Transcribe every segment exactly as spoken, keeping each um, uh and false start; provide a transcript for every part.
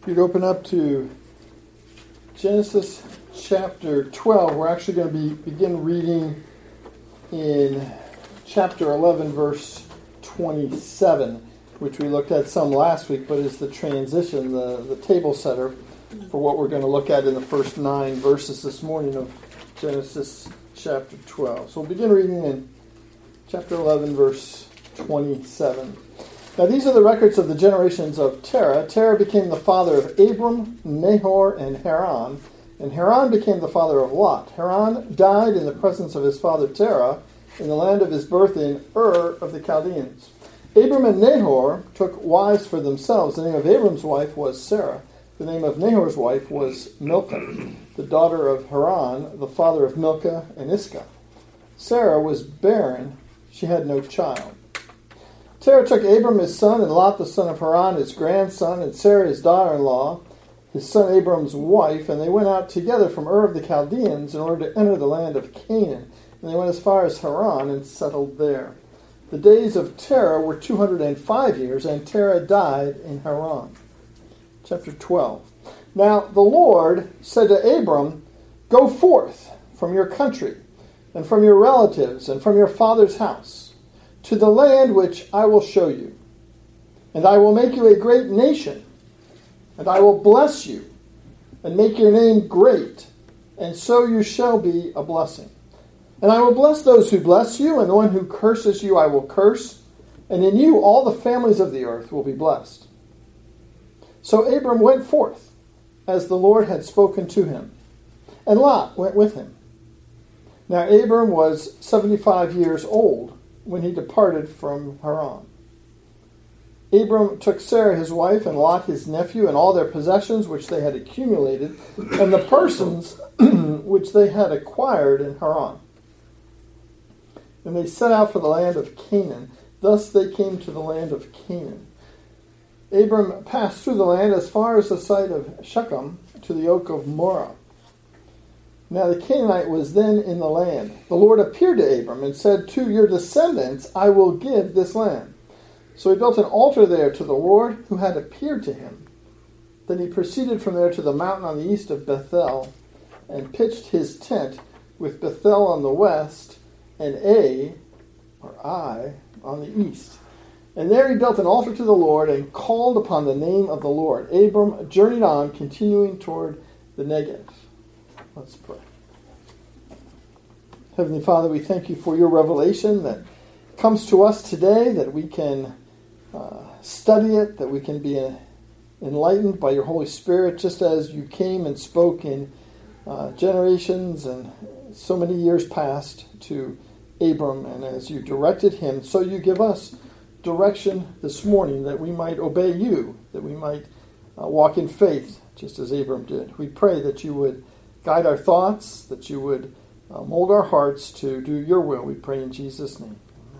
You'd open up to Genesis chapter twelve. We're actually going to be begin reading in chapter eleven, verse twenty-seven, which we looked at some last week, but is the transition, the, the table setter for what we're going to look at in the first nine verses this morning of Genesis chapter twelve. So we'll begin reading in chapter eleven, verse twenty-seven. Now these are the records of the generations of Terah. Terah became the father of Abram, Nahor, and Haran. And Haran became the father of Lot. Haran died in the presence of his father Terah in the land of his birth in Ur of the Chaldeans. Abram and Nahor took wives for themselves. The name of Abram's wife was Sarah. The name of Nahor's wife was Milcah, the daughter of Haran, the father of Milcah and Iscah. Sarah was barren. She had no child. Terah took Abram his son, and Lot the son of Haran his grandson, and Sarah his daughter-in-law, his son Abram's wife, and they went out together from Ur of the Chaldeans in order to enter the land of Canaan. And they went as far as Haran and settled there. The days of Terah were two hundred five years, and Terah died in Haran. Chapter twelve. Now the Lord said to Abram, "Go forth from your country, and from your relatives, and from your father's house, to the land which I will show you. And I will make you a great nation, and I will bless you, and make your name great, and so you shall be a blessing. And I will bless those who bless you, and the one who curses you I will curse, and in you all the families of the earth will be blessed." So Abram went forth, as the Lord had spoken to him, and Lot went with him. Now Abram was seventy-five years old when he departed from Haran. Abram took Sarah his wife, and Lot his nephew, and all their possessions which they had accumulated, and the persons which they had acquired in Haran. And they set out for the land of Canaan. Thus they came to the land of Canaan. Abram passed through the land as far as the site of Shechem to the oak of Moreh. Now the Canaanite was then in the land. The Lord appeared to Abram and said, "To your descendants I will give this land." So he built an altar there to the Lord who had appeared to him. Then he proceeded from there to the mountain on the east of Bethel, and pitched his tent with Bethel on the west, and Ai, or Ai, on the east. And there he built an altar to the Lord, and called upon the name of the Lord. Abram journeyed on, continuing toward the Negev. Let's pray. Heavenly Father, we thank you for your revelation that comes to us today, that we can uh, study it, that we can be uh, enlightened by your Holy Spirit, just as you came and spoke in uh, generations and so many years past to Abram, and as you directed him, so you give us direction this morning that we might obey you, that we might uh, walk in faith, just as Abram did. We pray that you would guide our thoughts, that you would uh, mold our hearts to do your will. We pray in Jesus' name.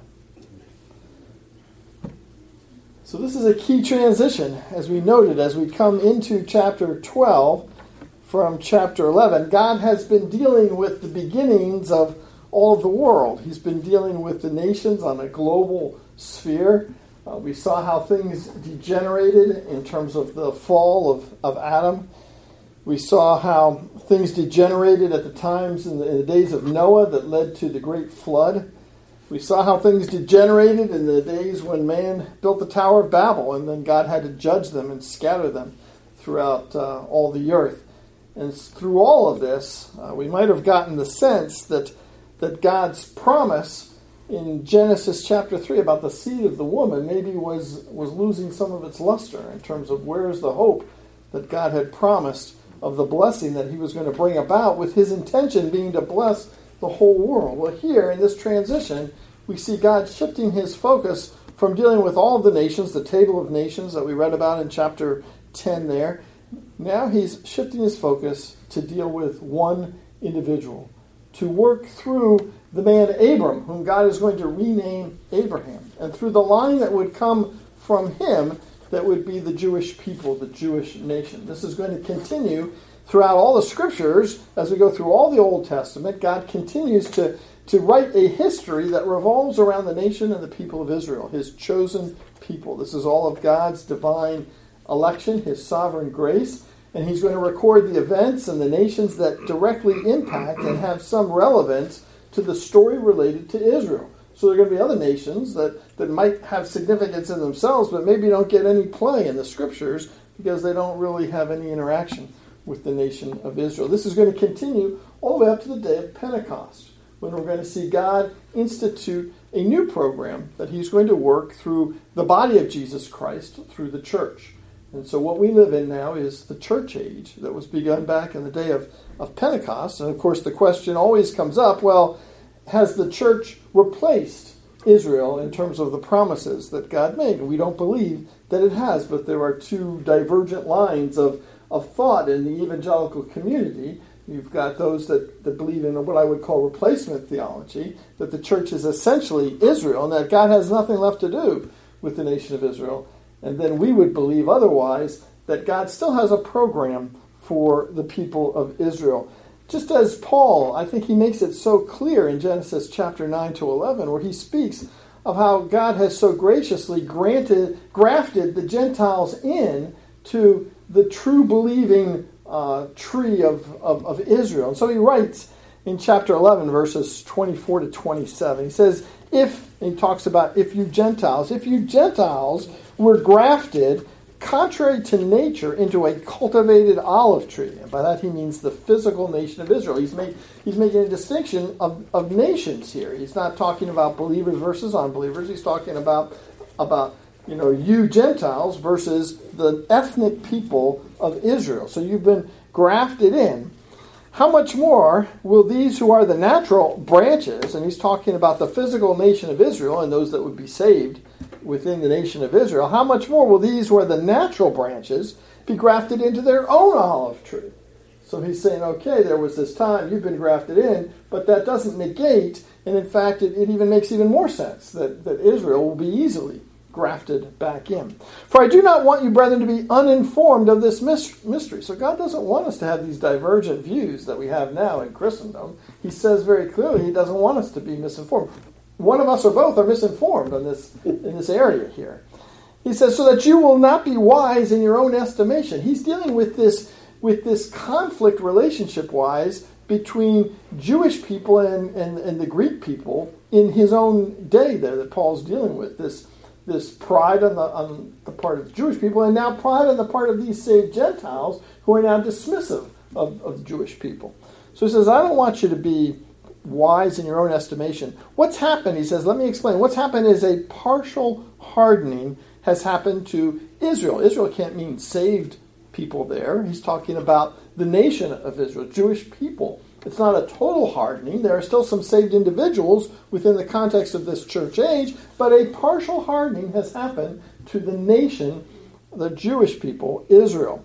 Amen. So this is a key transition, as we noted, as we come into chapter twelve from chapter eleven. God has been dealing with the beginnings of all of the world. He's been dealing with the nations on a global sphere. Uh, we saw how things degenerated in terms of the fall of, of Adam. We saw how things degenerated at the times in the, in the days of Noah that led to the great flood. We saw how things degenerated in the days when man built the Tower of Babel, and then God had to judge them and scatter them throughout uh, all the earth. And through all of this, uh, we might have gotten the sense that, that God's promise in Genesis chapter three about the seed of the woman maybe was, was losing some of its luster in terms of where is the hope that God had promised of the blessing that he was going to bring about, with his intention being to bless the whole world. Well, here in this transition, we see God shifting his focus from dealing with all of the nations, the table of nations that we read about in chapter ten there. Now he's shifting his focus to deal with one individual, to work through the man Abram, whom God is going to rename Abraham, and through the line that would come from him, that would be the Jewish people, the Jewish nation. This is going to continue throughout all the scriptures. As we go through all the Old Testament, God continues to, to write a history that revolves around the nation and the people of Israel, his chosen people. This is all of God's divine election, his sovereign grace, and he's going to record the events and the nations that directly impact and have some relevance to the story related to Israel. So there are going to be other nations that, that might have significance in themselves, but maybe don't get any play in the scriptures because they don't really have any interaction with the nation of Israel. This is going to continue all the way up to the day of Pentecost, when we're going to see God institute a new program that he's going to work through the body of Jesus Christ, through the church. And so what we live in now is the church age that was begun back in the day of, of Pentecost. And of course the question always comes up, well, has the church replaced Israel in terms of the promises that God made? And we don't believe that it has, but there are two divergent lines of, of thought in the evangelical community. You've got those that, that believe in what I would call replacement theology, that the church is essentially Israel and that God has nothing left to do with the nation of Israel. And then we would believe otherwise, that God still has a program for the people of Israel. Just as Paul, I think he makes it so clear in Genesis chapter nine to eleven, where he speaks of how God has so graciously granted, grafted the Gentiles in to the true believing uh, tree of, of, of Israel. And so he writes in chapter eleven, verses twenty-four to twenty-seven, he says, if, and he talks about if you Gentiles, if you Gentiles were grafted contrary to nature into a cultivated olive tree. And by that he means the physical nation of Israel. He's, make, he's making a distinction of, of nations here. He's not talking about believers versus unbelievers. He's talking about, about you know, you Gentiles versus the ethnic people of Israel. So you've been grafted in. How much more will these who are the natural branches, and he's talking about the physical nation of Israel and those that would be saved within the nation of Israel, how much more will these who are the natural branches be grafted into their own olive tree? So he's saying, okay, there was this time you've been grafted in, but that doesn't negate, and in fact it, it even makes even more sense that, that Israel will be easily grafted back in. For I do not want you, brethren, to be uninformed of this mystery. So God doesn't want us to have these divergent views that we have now in Christendom. He says very clearly he doesn't want us to be misinformed. One of us or both are misinformed on this in this area here. He says, so that you will not be wise in your own estimation. He's dealing with this with this conflict relationship-wise between Jewish people and, and, and the Greek people in his own day there that Paul's dealing with. This this pride on the on the part of Jewish people, and now pride on the part of these saved Gentiles who are now dismissive of, of Jewish people. So he says, I don't want you to be wise in your own estimation. What's happened, he says, let me explain. What's happened is a partial hardening has happened to Israel. Israel can't mean saved people there. He's talking about the nation of Israel, Jewish people. It's not a total hardening. There are still some saved individuals within the context of this church age, but a partial hardening has happened to the nation, the Jewish people, Israel.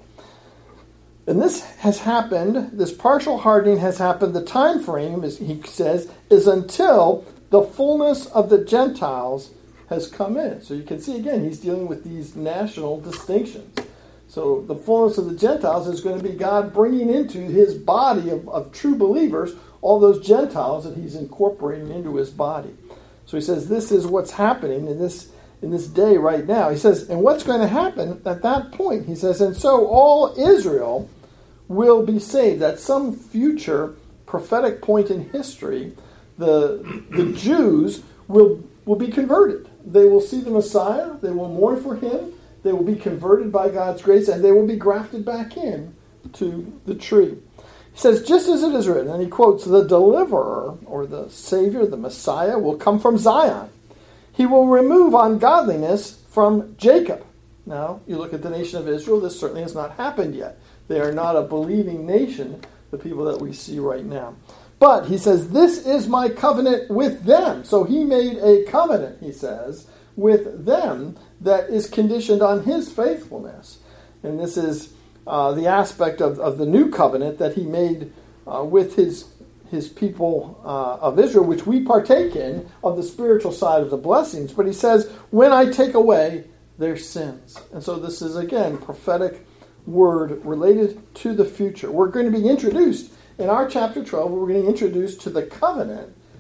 And this has happened, this partial hardening has happened, the time frame, as he says, is until the fullness of the Gentiles has come in. So you can see again, he's dealing with these national distinctions. So the fullness of the Gentiles is going to be God bringing into his body of, of true believers all those Gentiles that he's incorporating into his body. So he says this is what's happening in this in this day right now. He says, and what's going to happen at that point? He says, and so all Israel will be saved. At some future prophetic point in history, the the Jews will will be converted. They will see the Messiah. They will mourn for him. They will be converted by God's grace, and they will be grafted back in to the tree. He says, just as it is written, and he quotes, the deliverer, or the Savior, the Messiah, will come from Zion. He will remove ungodliness from Jacob. Now, you look at the nation of Israel, this certainly has not happened yet. They are not a believing nation, the people that we see right now. But he says, this is my covenant with them. So he made a covenant, he says, with them that is conditioned on his faithfulness. And this is uh, the aspect of, of the new covenant that he made uh, with his his people uh, of Israel, which we partake in, of the spiritual side of the blessings. But he says, when I take away their sins. And so this is, again, prophetic word related to the future. We're going to be introduced, in our chapter twelve, we're going to be introduced to the covenant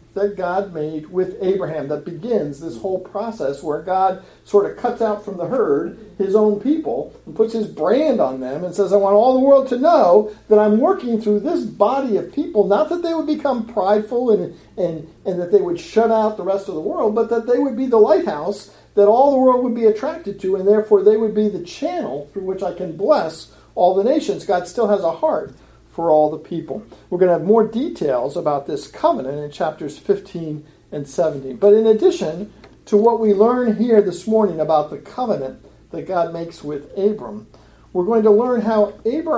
that God made with Abraham that begins this whole process where God sort of cuts out from the herd his own people and puts his brand on them and says, I want all the world to know that I'm working through this body of people, not that they would become prideful and, and, and that they would shut out the rest of the world, but that they would be the lighthouse that all the world would be attracted to, and therefore they would be the channel through which I can bless all the nations. God still has a heart for all the people. We're going to have more details about this covenant in chapters fifteen and seventeen. But in addition to what we learn here this morning about the covenant that God makes with Abram, we're going to learn how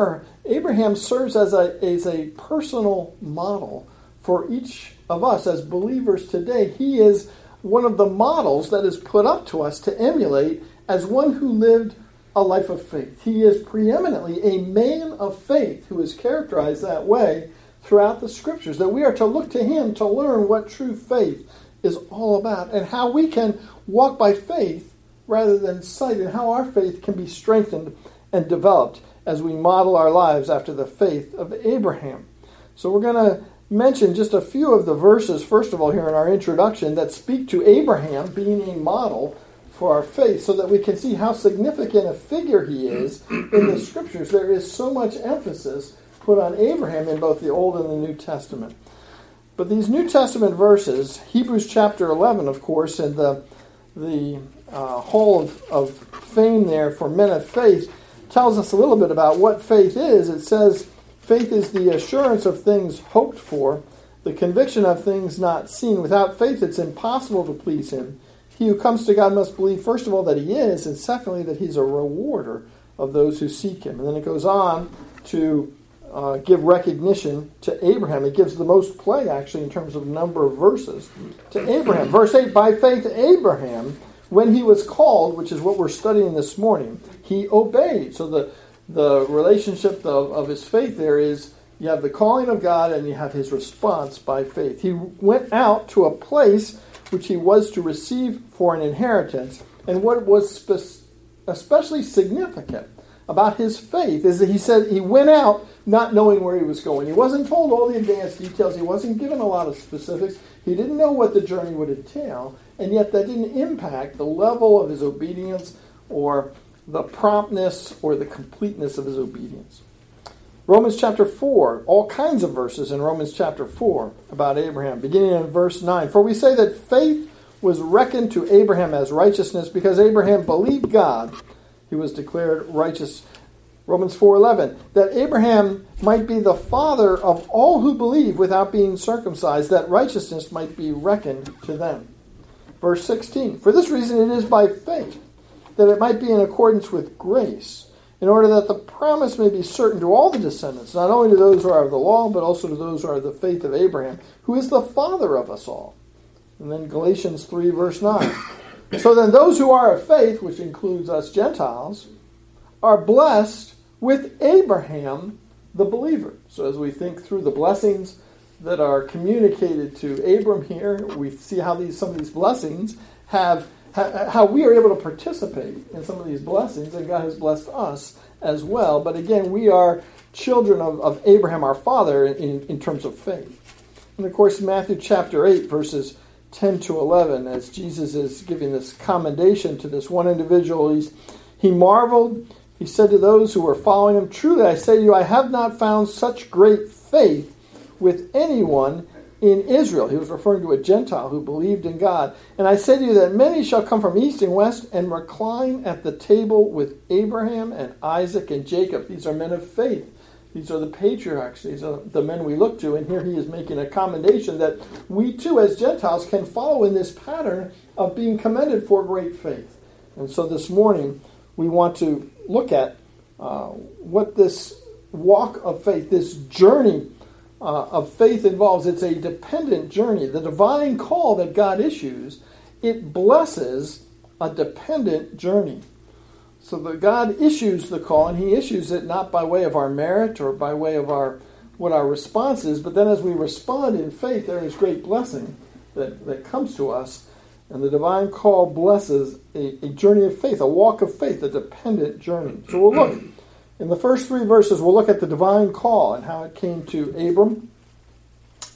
Abraham serves as a, as a personal model for each of us as believers today. He is one of the models that is put up to us to emulate as one who lived a life of faith. He is preeminently a man of faith who is characterized that way throughout the scriptures, that we are to look to him to learn what true faith is all about and how we can walk by faith rather than sight, and how our faith can be strengthened and developed as we model our lives after the faith of Abraham. So we're going to mention just a few of the verses, first of all, here in our introduction, that speak to Abraham being a model for our faith, so that we can see how significant a figure he is in the scriptures. There is so much emphasis put on Abraham in both the Old and the New Testament. But these New Testament verses, Hebrews chapter eleven, of course, and the the uh, hall of, of fame there for men of faith, tells us a little bit about what faith is. It says, faith is the assurance of things hoped for, the conviction of things not seen. Without faith, it's impossible to please him. He who comes to God must believe, first of all, that he is, and secondly, that he's a rewarder of those who seek him. And then it goes on to uh, give recognition to Abraham. It gives the most play, actually, in terms of number of verses, to Abraham. Verse eight, by faith, Abraham, when he was called, which is what we're studying this morning, he obeyed. So the, the relationship of, of his faith there is, you have the calling of God and you have his response by faith. He went out to a place which he was to receive for an inheritance. And what was spe- especially significant about his faith is that he said he went out not knowing where he was going. He wasn't told all the advanced details. He wasn't given a lot of specifics. He didn't know what the journey would entail. And yet that didn't impact the level of his obedience or the promptness or the completeness of his obedience. Romans chapter four, all kinds of verses in Romans chapter four about Abraham, beginning in verse nine. For we say that faith was reckoned to Abraham as righteousness because Abraham believed God. He was declared righteous. Romans four eleven, that Abraham might be the father of all who believe without being circumcised, that righteousness might be reckoned to them. Verse sixteen, for this reason it is by faith, that it might be in accordance with grace, in order that the promise may be certain to all the descendants, not only to those who are of the law, but also to those who are of the faith of Abraham, who is the father of us all. And then Galatians three, verse nine. So then those who are of faith, which includes us Gentiles, are blessed with Abraham, the believer. So as we think through the blessings that are communicated to Abram here, we see how these some of these blessings have how we are able to participate in some of these blessings, and God has blessed us as well. But again, we are children of, of Abraham, our father, in, in terms of faith. And of course, Matthew chapter eight, verses ten to eleven, as Jesus is giving this commendation to this one individual, he's, he marveled. He said to those who were following him, truly I say to you, I have not found such great faith with anyone in Israel. He was referring to a Gentile who believed in God. And I say to you that many shall come from east and west and recline at the table with Abraham and Isaac and Jacob. These are men of faith. These are the patriarchs. These are the men we look to. And here he is making a commendation that we too as Gentiles can follow in this pattern of being commended for great faith. And so this morning we want to look at uh, what this walk of faith, this journey Uh, of faith involves. It's a dependent journey. The divine call that God issues, it blesses a dependent journey. So that God issues the call, and he issues it not by way of our merit or by way of our what our response is, but then as we respond in faith, there is great blessing that, that comes to us. And the divine call blesses a, a journey of faith, a walk of faith, a dependent journey. So we'll look. In the first three verses, we'll look at the divine call and how it came to Abram.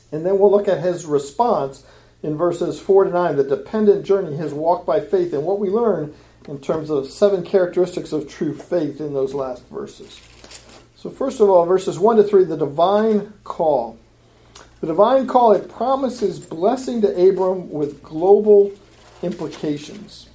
And then we'll look at his response in verses four to nine, the dependent journey, his walk by faith, and what we learn in terms of seven characteristics of true faith in those last verses. So first of all, verses one to three, the divine call. The divine call, it promises blessing to Abram with global implications.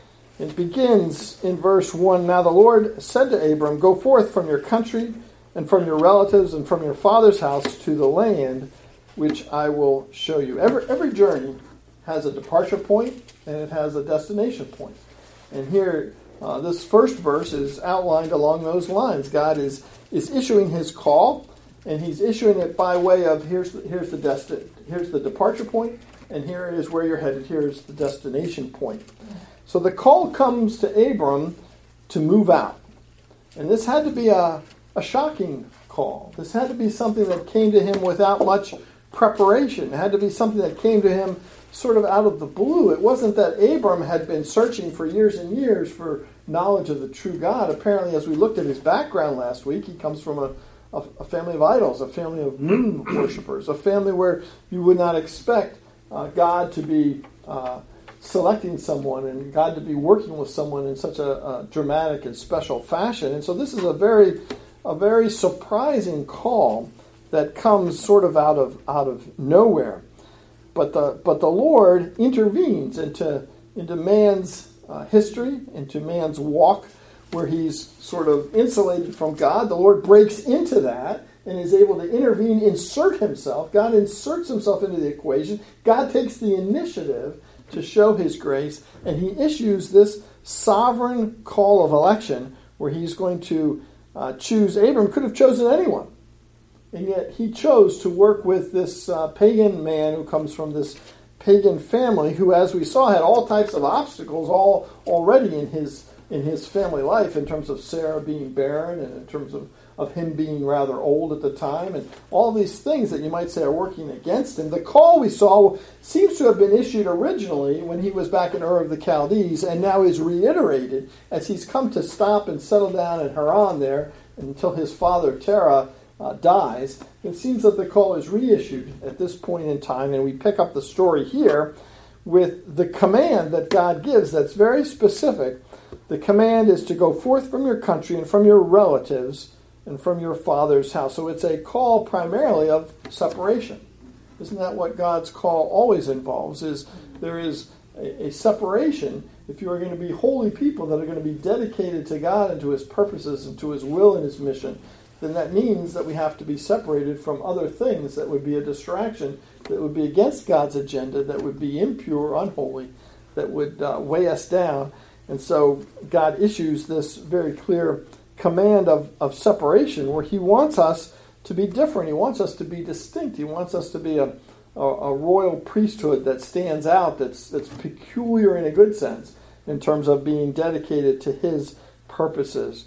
It begins in verse one, now the Lord said to Abram, go forth from your country and from your relatives and from your father's house to the land which I will show you. Every, every journey has a departure point and it has a destination point. And here, uh, this first verse is outlined along those lines. God is, is issuing his call, and he's issuing it by way of here's the, here's the desti- here's the departure point, and here is where you're headed. Here's the destination point. So the call comes to Abram to move out. And this had to be a, a shocking call. This had to be something that came to him without much preparation. It had to be something that came to him sort of out of the blue. It wasn't that Abram had been searching for years and years for knowledge of the true God. Apparently, as we looked at his background last week, he comes from a, a, a family of idols, a family of moon worshipers, a family where you would not expect uh, God to be uh, selecting someone and God to be working with someone in such a, a dramatic and special fashion. And so this is a very, a very surprising call that comes sort of out of out of nowhere. But the but the Lord intervenes into into man's uh, history, into man's walk, where he's sort of insulated from God. The Lord breaks into that and is able to intervene, insert himself. God inserts himself into the equation. God takes the initiative to show his grace, and he issues this sovereign call of election where he's going to uh, choose. Abram could have chosen anyone. And yet he chose to work with this uh, pagan man who comes from this pagan family who, as we saw, had all types of obstacles all already in his in his family life, in terms of Sarah being barren and in terms of, of him being rather old at the time, and all these things that you might say are working against him. The call we saw seems to have been issued originally when he was back in Ur of the Chaldees, and now is reiterated as he's come to stop and settle down in Haran there until his father Terah Uh, dies. It seems that the call is reissued at this point in time, and we pick up the story here with the command that God gives that's very specific. The command is to go forth from your country and from your relatives and from your father's house. So it's a call primarily of separation. Isn't that what God's call always involves? Is there is a, a separation if you are going to be holy people that are going to be dedicated to God and to his purposes and to his will and his mission. Then that means that we have to be separated from other things that would be a distraction, that would be against God's agenda, that would be impure, unholy, that would uh, weigh us down. And so God issues this very clear command of, of separation where he wants us to be different. He wants us to be distinct. He wants us to be a, a, a royal priesthood that stands out, that's, that's peculiar in a good sense in terms of being dedicated to his purposes.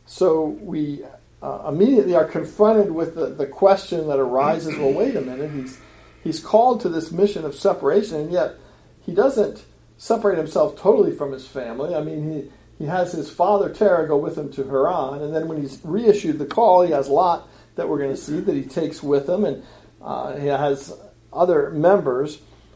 So we Uh, immediately are confronted with the, the question that arises, well, wait a minute, he's he's called to this mission of separation, and yet he doesn't separate himself totally from his family. I mean, he, he has his father Terah go with him to Haran, and then when he's reissued the call, he has Lot that we're going to see that he takes with him, and uh, he has other members.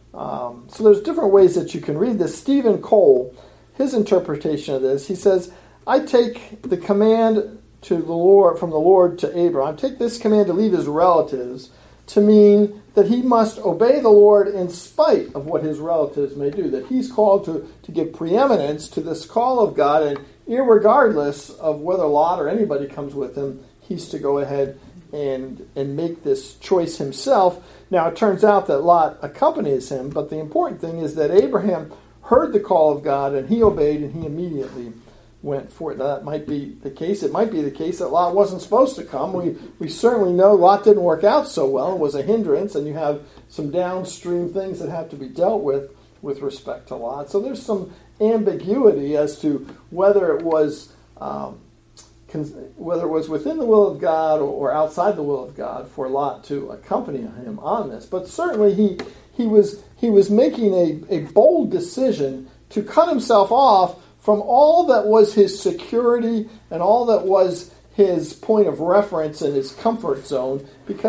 Um, so there's different ways that you can read this. Stephen Cole, his interpretation of this, he says, I take the command to the Lord, from the Lord to Abraham, take this command to leave his relatives to mean that he must obey the Lord in spite of what his relatives may do, that he's called to, to give preeminence to this call of God, and irregardless of whether Lot or anybody comes with him, he's to go ahead and, and make this choice himself. Now, it turns out that Lot accompanies him, but the important thing is that Abraham heard the call of God, and he obeyed, and he immediately went for it. Now, that might be the case. It might be the case that Lot wasn't supposed to come. We we certainly know Lot didn't work out so well. It was a hindrance, and you have some downstream things that have to be dealt with with respect to Lot. So there's some ambiguity as to whether it was um, whether it was within the will of God or, or outside the will of God for Lot to accompany him on this. But certainly he he was he was making a, a bold decision to cut himself off from all that was his security and all that was his point of reference and his comfort zone, because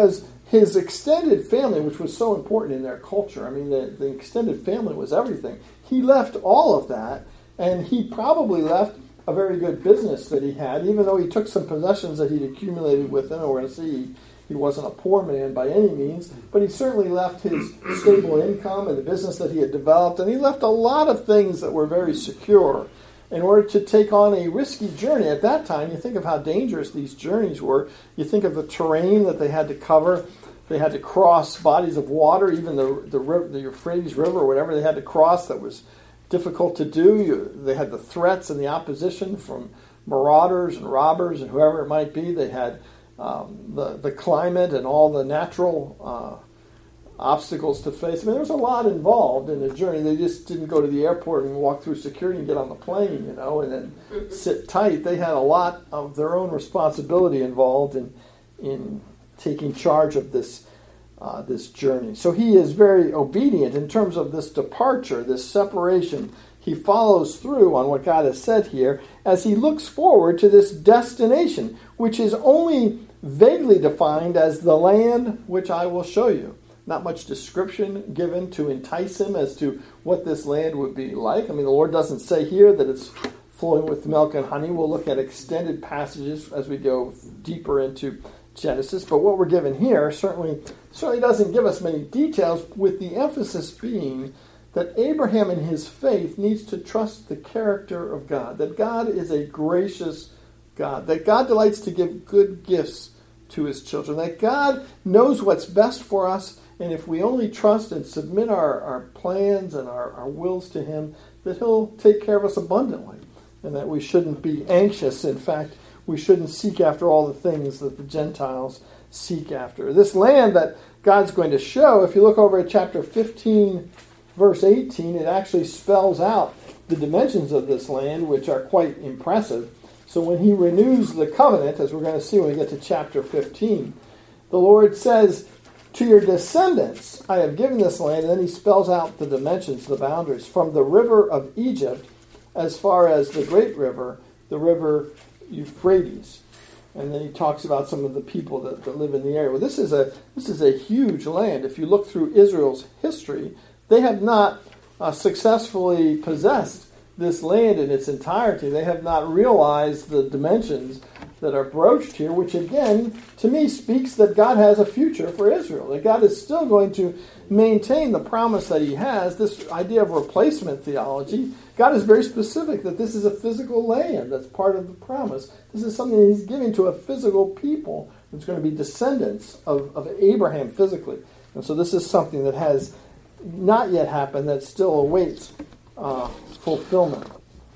his extended family, which was so important in their culture, I mean, the, the extended family was everything. He left all of that, and he probably left a very good business that he had, even though he took some possessions that he'd accumulated with him. We're going to see he wasn't a poor man by any means, but he certainly left his stable income and the business that he had developed, and he left a lot of things that were very secure in order to take on a risky journey. At that time, you think of how dangerous these journeys were. You think of the terrain that they had to cover. They had to cross bodies of water, even the the, river, the Euphrates River, or whatever they had to cross that was difficult to do. You, they had the threats and the opposition from marauders and robbers and whoever it might be. They had um, the, the climate and all the natural uh, obstacles to face. I mean, there was a lot involved in the journey. They just didn't go to the airport and walk through security and get on the plane, you know, and then sit tight. They had a lot of their own responsibility involved in in taking charge of this uh, this journey. So he is very obedient in terms of this departure, this separation. He follows through on what God has said here as he looks forward to this destination, which is only vaguely defined as the land which I will show you. Not much description given to entice him as to what this land would be like. I mean, the Lord doesn't say here that it's flowing with milk and honey. We'll look at extended passages as we go deeper into Genesis, but what we're given here certainly certainly doesn't give us many details, with the emphasis being that Abraham in his faith needs to trust the character of God, that God is a gracious God, that God delights to give good gifts to his children, that God knows what's best for us, and if we only trust and submit our, our plans and our, our wills to him, that he'll take care of us abundantly, and that we shouldn't be anxious. In fact, we shouldn't seek after all the things that the Gentiles seek after. This land that God's going to show, if you look over at chapter fifteen, verse eighteen, it actually spells out the dimensions of this land, which are quite impressive. So when he renews the covenant, as we're going to see when we get to chapter fifteen, the Lord says, to your descendants I have given this land, and then he spells out the dimensions, the boundaries, from the river of Egypt as far as the great river, the river Euphrates. And then he talks about some of the people that, that live in the area. Well, this is a this is a huge land. If you look through Israel's history, they have not uh, successfully possessed this land in its entirety. They have not realized the dimensions that are broached here, which again, to me, speaks that God has a future for Israel, that God is still going to maintain the promise that he has. This idea of replacement theology, God is very specific that this is a physical land that's part of the promise. This is something that he's giving to a physical people that's going to be descendants of, of Abraham physically. And so this is something that has not yet happened, that still awaits uh, fulfillment.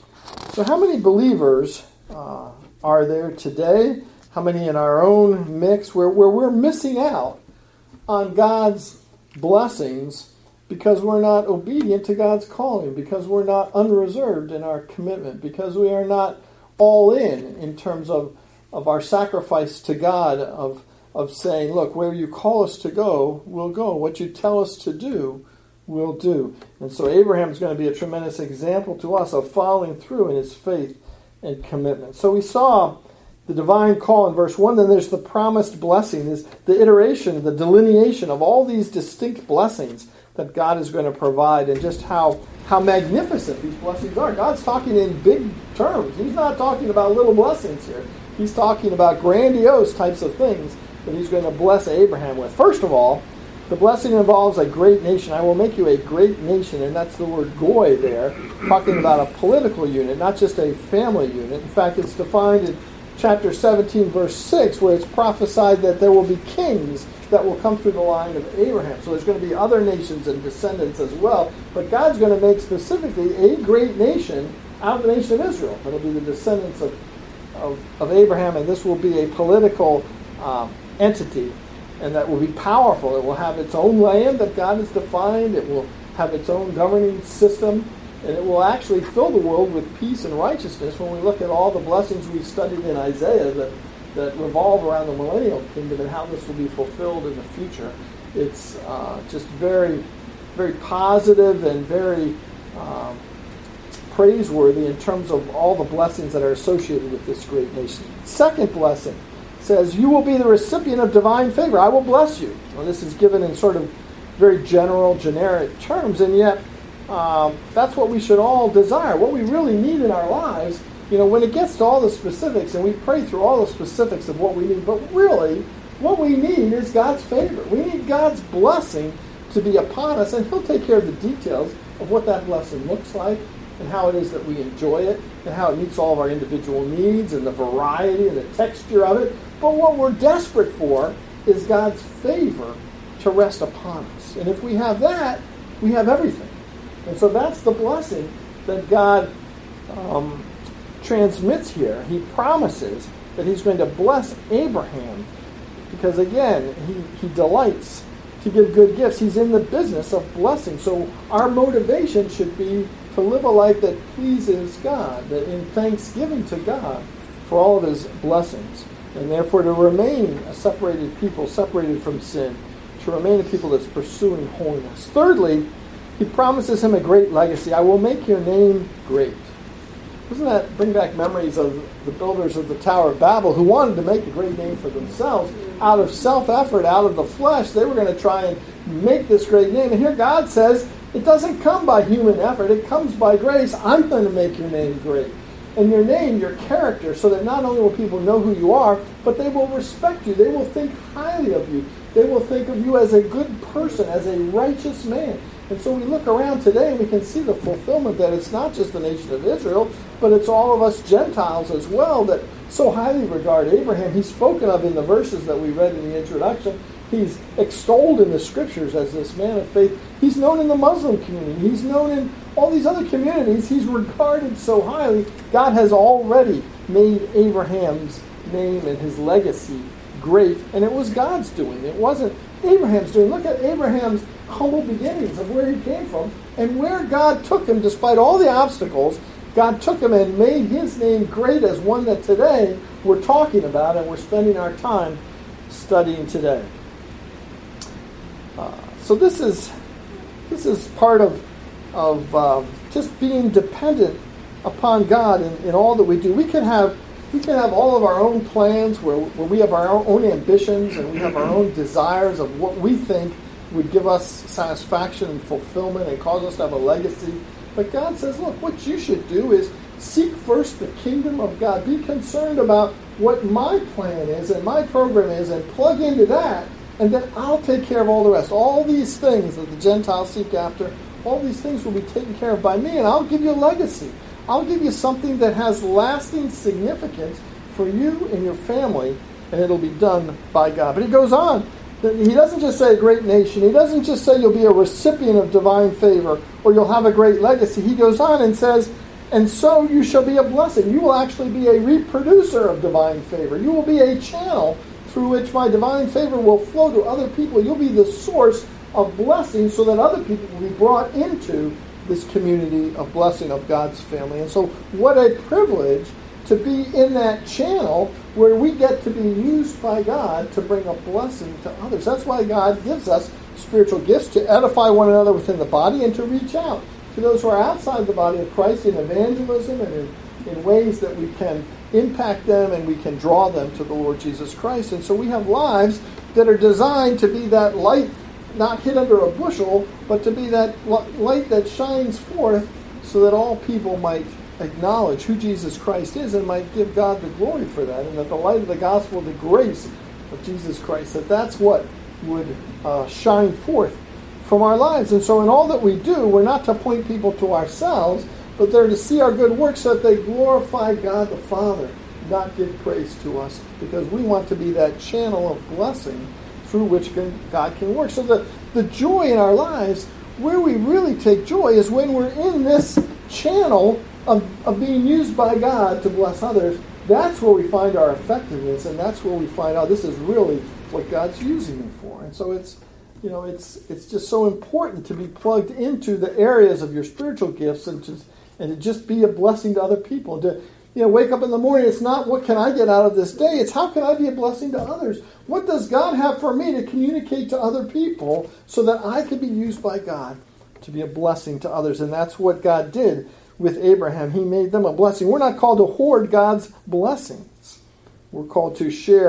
So how many believers uh, are there today? How many in our own mix where, where we're missing out on God's blessings because we're not obedient to God's calling, because we're not unreserved in our commitment, because we are not all in in terms of, of our sacrifice to God, of, of saying, look, where you call us to go, we'll go. What you tell us to do, we'll do. And so Abraham is going to be a tremendous example to us of following through in his faith and commitment. So we saw the divine call in verse one, then there's the promised blessing, is the iteration, the delineation of all these distinct blessings that God is going to provide, and just how, how magnificent these blessings are. God's talking in big terms. He's not talking about little blessings here. He's talking about grandiose types of things that he's going to bless Abraham with. First of all, the blessing involves a great nation. I will make you a great nation, and that's the word goy there, talking about a political unit, not just a family unit. In fact, it's defined in chapter seventeen, verse six, where it's prophesied that there will be kings that will come through the line of Abraham. So there's going to be other nations and descendants as well, but God's going to make specifically a great nation out of the nation of Israel. That'll be the descendants of, of, of Abraham, and this will be a political um, entity, and that will be powerful. It will have its own land that God has defined. It will have its own governing system, and it will actually fill the world with peace and righteousness. When we look at all the blessings we studied in Isaiah that, that revolve around the millennial kingdom and how this will be fulfilled in the future, it's uh, just very, very positive and very um, praiseworthy in terms of all the blessings that are associated with this great nation. Second blessing, says, you will be the recipient of divine favor. I will bless you. Well, this is given in sort of very general, generic terms, and yet um, that's what we should all desire. What we really need in our lives, you know, when it gets to all the specifics, and we pray through all the specifics of what we need, but really, what we need is God's favor. We need God's blessing to be upon us, and He'll take care of the details of what that blessing looks like, and how it is that we enjoy it, and how it meets all of our individual needs, and the variety and the texture of it. But what we're desperate for is God's favor to rest upon us. And if we have that, we have everything. And so that's the blessing that God um, transmits here. He promises that He's going to bless Abraham because, again, he, he delights to give good gifts. He's in the business of blessing. So our motivation should be to live a life that pleases God, that in thanksgiving to God for all of His blessings, and therefore to remain a separated people, separated from sin, to remain a people that's pursuing holiness. Thirdly, He promises him a great legacy. I will make your name great. Doesn't that bring back memories of the builders of the Tower of Babel who wanted to make a great name for themselves? Out of self-effort, out of the flesh, they were going to try and make this great name. And here God says, it doesn't come by human effort. It comes by grace. I'm going to make your name great. And your name, your character, so that not only will people know who you are, but they will respect you. They will think highly of you. They will think of you as a good person, as a righteous man. And so we look around today and we can see the fulfillment that it's not just the nation of Israel, but it's all of us Gentiles as well that so highly regard Abraham. He's spoken of in the verses that we read in the introduction. He's extolled in the scriptures as this man of faith. He's known in the Muslim community. He's known in all these other communities. He's regarded so highly. God has already made Abraham's name and his legacy great, and it was God's doing. It wasn't Abraham's doing. Look at Abraham's humble beginnings of where he came from and where God took him despite all the obstacles. God took him and made his name great as one that today we're talking about and we're spending our time studying today. Uh, so this is this is part of of um, just being dependent upon God in, in all that we do. We can have we can have all of our own plans where, where we have our own ambitions and we have our own desires of what we think would give us satisfaction and fulfillment and cause us to have a legacy. But God says, look, what you should do is seek first the kingdom of God. Be concerned about what my plan is and my program is and plug into that, and then I'll take care of all the rest. All these things that the Gentiles seek after, all these things will be taken care of by me, and I'll give you a legacy. I'll give you something that has lasting significance for you and your family, and it'll be done by God. But he goes on. He doesn't just say a great nation. He doesn't just say you'll be a recipient of divine favor or you'll have a great legacy. He goes on and says, and so you shall be a blessing. You will actually be a reproducer of divine favor. You will be a channel through which my divine favor will flow to other people. You'll be the source of blessing so that other people will be brought into this community of blessing of God's family. And so what a privilege to be in that channel where we get to be used by God to bring a blessing to others. That's why God gives us spiritual gifts, to edify one another within the body and to reach out to those who are outside the body of Christ in evangelism and in, in ways that we can impact them and we can draw them to the Lord Jesus Christ. And so we have lives that are designed to be that light, not hid under a bushel, but to be that light that shines forth so that all people might acknowledge who Jesus Christ is and might give God the glory for that, and that the light of the gospel, the grace of Jesus Christ, that that's what would uh, shine forth from our lives. And so in all that we do, we're not to point people to ourselves, but they're to see our good works so that they glorify God the Father, not give praise to us, because we want to be that channel of blessing through which can, God can work. So the, the joy in our lives, where we really take joy, is when we're in this channel Of, of being used by God to bless others. That's where we find our effectiveness, and that's where we find out this is really what God's using me for. And so it's, you know, it's it's just so important to be plugged into the areas of your spiritual gifts and to and to just be a blessing to other people. To, you know, wake up in the morning, it's not what can I get out of this day, it's how can I be a blessing to others? What does God have for me to communicate to other people so that I can be used by God to be a blessing to others? And that's what God did with Abraham. He made them a blessing. We're not called to hoard God's blessings. We're called to share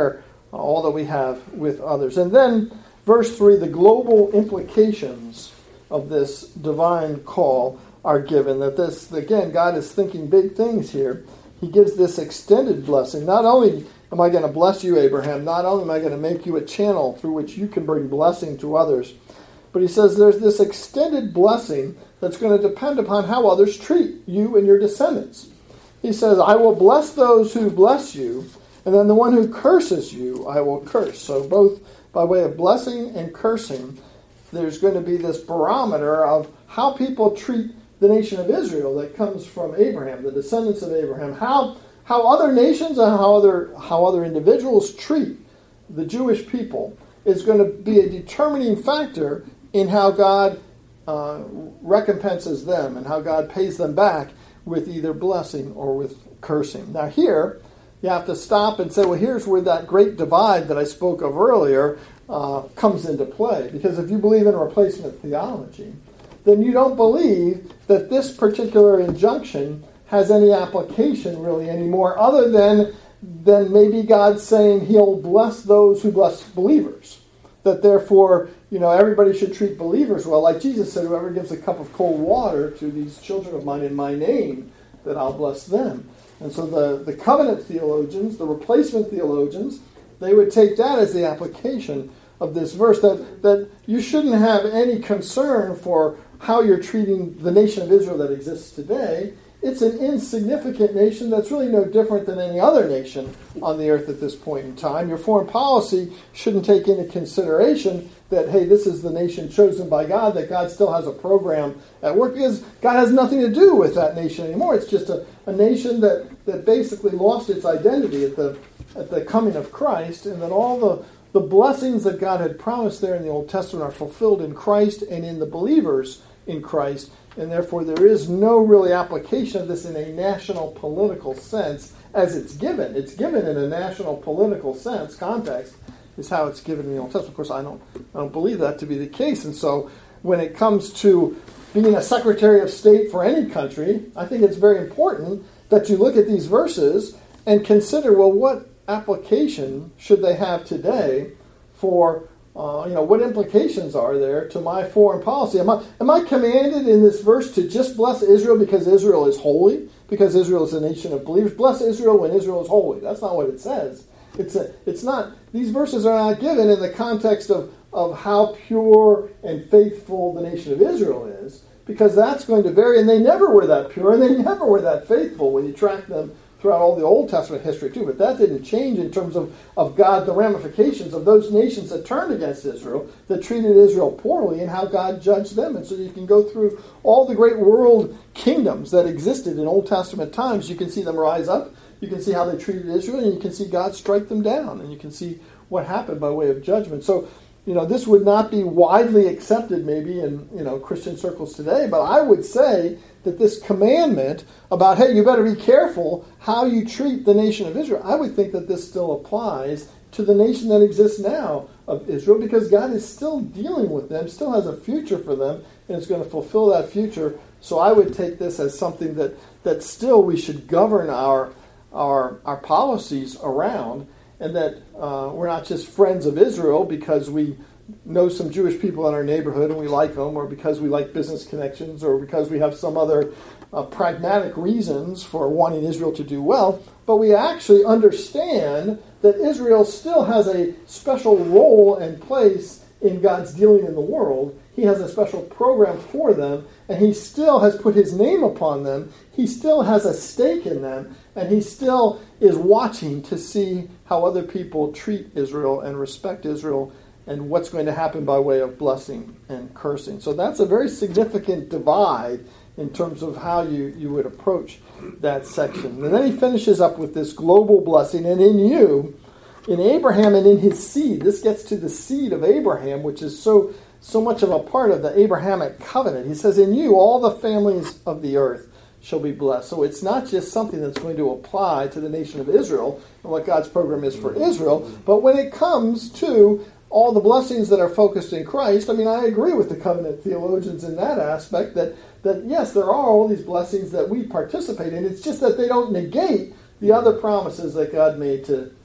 all that we have with others. And then, verse three, the global implications of this divine call are given. That this, again, God is thinking big things here. He gives this extended blessing. Not only am I going to bless you, Abraham, not only am I going to make you a channel through which you can bring blessing to others, but he says there's this extended blessing that's going to depend upon how others treat you and your descendants. He says, I will bless those who bless you, and then the one who curses you, I will curse. So both by way of blessing and cursing, there's going to be this barometer of how people treat the nation of Israel that comes from Abraham, the descendants of Abraham, how how other nations and how other how other individuals treat the Jewish people is going to be a determining factor in how God uh, recompenses them and how God pays them back with either blessing or with cursing. Now here, you have to stop and say, well, here's where that great divide that I spoke of earlier uh, comes into play. Because if you believe in replacement theology, then you don't believe that this particular injunction has any application really anymore, other than, than maybe God saying he'll bless those who bless believers. That therefore, you know, everybody should treat believers well. Like Jesus said, whoever gives a cup of cold water to these children of mine in my name, that I'll bless them. And so the, the covenant theologians, the replacement theologians, they would take that as the application of this verse, that, that you shouldn't have any concern for how you're treating the nation of Israel that exists today. It's an insignificant nation that's really no different than any other nation on the earth at this point in time. Your foreign policy shouldn't take into consideration that, hey, this is the nation chosen by God, that God still has a program at work, because God has nothing to do with that nation anymore. It's just a, a nation that, that basically lost its identity at the at the coming of Christ, and that all the, the blessings that God had promised there in the Old Testament are fulfilled in Christ and in the believers in Christ. And therefore, there is no really application of this in a national political sense as it's given. It's given in a national political sense, context, is how it's given in the Old Testament. Of course, I don't, I don't believe that to be the case. And so when it comes to being a Secretary of State for any country, I think it's very important that you look at these verses and consider, well, what application should they have today for Uh, you know, what implications are there to my foreign policy? Am I, am I commanded in this verse to just bless Israel because Israel is holy? Because Israel is a nation of believers? Bless Israel when Israel is holy. That's not what it says. It's a, it's not. These verses are not given in the context of, of how pure and faithful the nation of Israel is, because that's going to vary, and they never were that pure, and they never were that faithful when you track them throughout all the Old Testament history too. But that didn't change in terms of, of God, the ramifications of those nations that turned against Israel, that treated Israel poorly, and how God judged them. And so you can go through all the great world kingdoms that existed in Old Testament times. You can see them rise up. You can see how they treated Israel, and you can see God strike them down, and you can see what happened by way of judgment. So, you know, this would not be widely accepted maybe in, you know, Christian circles today, but I would say that this commandment about, hey, you better be careful how you treat the nation of Israel, I would think that this still applies to the nation that exists now of Israel, because God is still dealing with them, still has a future for them, and is going to fulfill that future. So I would take this as something that, that still we should govern our, our, our policies around, and that uh, we're not just friends of Israel because we know some Jewish people in our neighborhood and we like them, or because we like business connections, or because we have some other uh, pragmatic reasons for wanting Israel to do well, but we actually understand that Israel still has a special role and place in God's dealing in the world. He has a special program for them, and he still has put his name upon them. He still has a stake in them, and he still is watching to see how other people treat Israel and respect Israel, and what's going to happen by way of blessing and cursing. So that's a very significant divide in terms of how you, you would approach that section. And then he finishes up with this global blessing, and in you, in Abraham and in his seed. This gets to the seed of Abraham, which is so, so much of a part of the Abrahamic covenant. He says, in you, all the families of the earth shall be blessed. So it's not just something that's going to apply to the nation of Israel and what God's program is for Israel, but when it comes to all the blessings that are focused in Christ, I mean, I agree with the covenant theologians in that aspect, that, that yes, there are all these blessings that we participate in. It's just that they don't negate the other promises that God made to,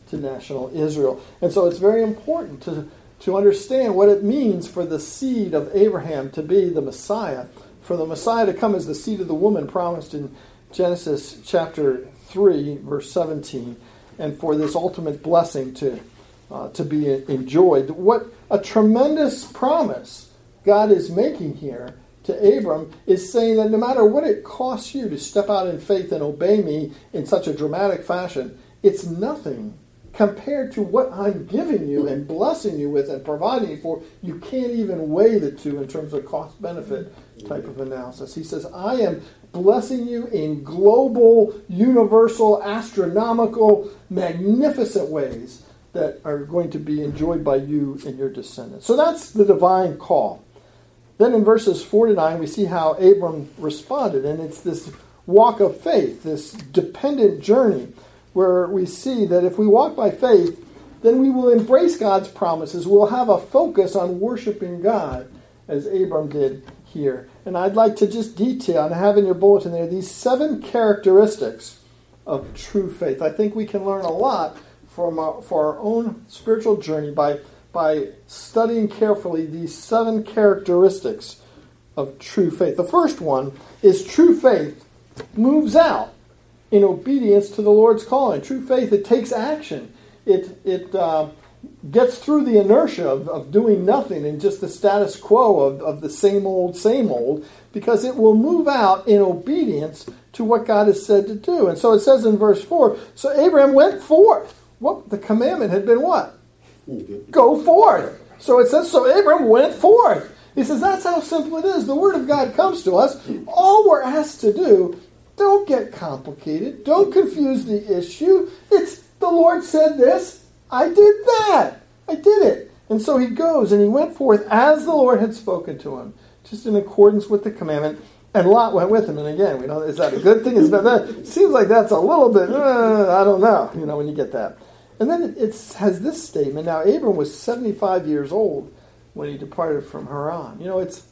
to national Israel. And so it's very important to, to understand what it means for the seed of Abraham to be the Messiah, for the Messiah to come as the seed of the woman promised in Genesis chapter three, verse seventeen, and for this ultimate blessing to uh, to be enjoyed. What a tremendous promise God is making here to Abram is saying that no matter what it costs you to step out in faith and obey me in such a dramatic fashion, it's nothing compared to what I'm giving you and blessing you with and providing you for. You can't even weigh the two in terms of cost-benefit type of analysis. He says, I am blessing you in global, universal, astronomical, magnificent ways that are going to be enjoyed by you and your descendants. So that's the divine call. Then in verses four to nine, we see how Abram responded, and it's this walk of faith, this dependent journey, where we see that if we walk by faith, then we will embrace God's promises. We'll have a focus on worshiping God, as Abram did here. And I'd like to just detail, and I have in your bulletin there, these seven characteristics of true faith. I think we can learn a lot from our, for our own spiritual journey by by studying carefully these seven characteristics of true faith. The first one is true faith moves out in obedience to the Lord's calling. True faith, it takes action. It it uh, gets through the inertia of, of doing nothing and just the status quo of, of the same old, same old, because it will move out in obedience to what God has said to do. And so it says in verse four, so Abraham went forth. What? The commandment had been what? Go forth. So it says, so Abram went forth. He says, that's how simple it is. The Word of God comes to us. All we're asked to do, don't get complicated. Don't confuse the issue. It's, the Lord said this. I did that. I did it. And so he goes and he went forth as the Lord had spoken to him, just in accordance with the commandment. And Lot went with him. And again, we know, is that a good thing? Is that, that seems like that's a little bit, uh, I don't know, you know, when you get that. And then it, it has this statement. Now, Abram was seventy-five years old when he departed from Haran. You know, it's